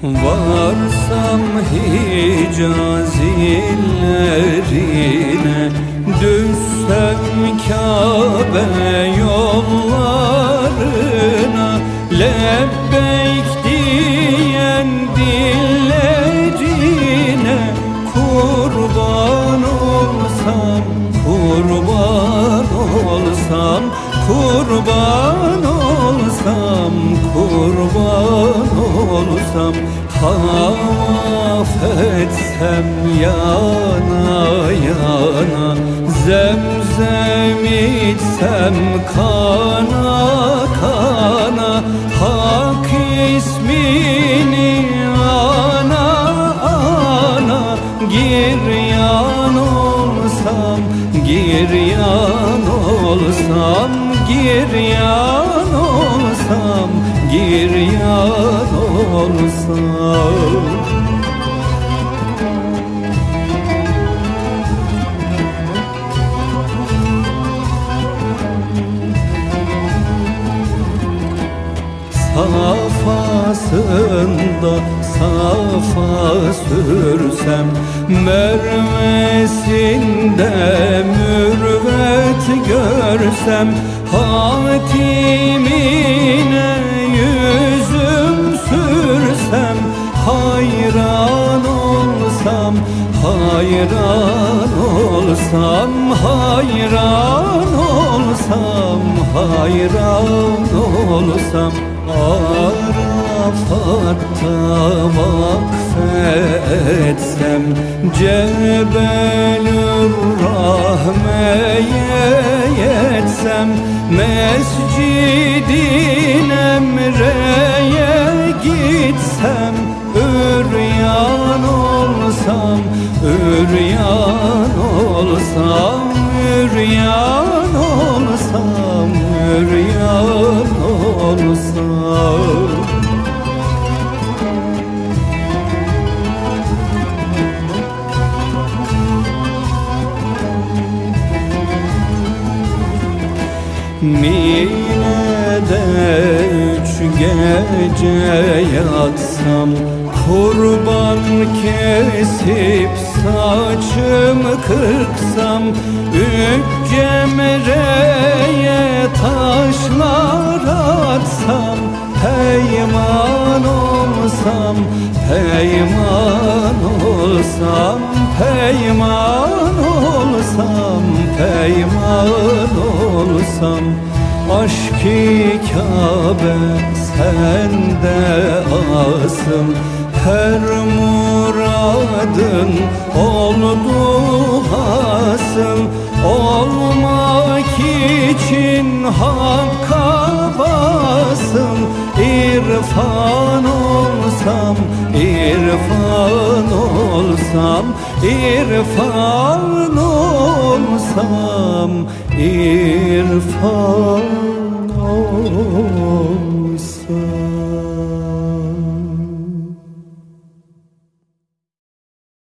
Varsam Hicaz illerine, düşsem Kabe yollarına, lebbeyk diyen dillerine kurban olsam, kurban olsam, kurban olsam, kurban olsam, tavaf etsem yana yana, zemzem içsem kana kana, Hak ismini ana ana, giryan olsam, giryan olsam, giryan olsam, giryan olsam. Safasında safa sürsem, mervesinde mürvet görsem, hatimine yüzüm sürsem, hayran olsam, hayran olsam, hayran olsam, hayran olsam, Arafat'ta vakfetsem, Cebelür Rahme'ye yetsem, Mescid-i Emre'ye gitsem, üryan olsam, üryan olsam, üryan olsam, üryan olsam. Mine'de 3 gece yatsam, kurban kesip saçımı kırksam, 3 cemreye taşlar atsam, peyman olsam, peyman olsam, peyman olsam, peyman olsam, aşk-ı Kabe sende asım, her muradın oldu hasıl, olmak için hakka basım, irfan olsam, irfan olsam, irfan olsam, irfan olsam.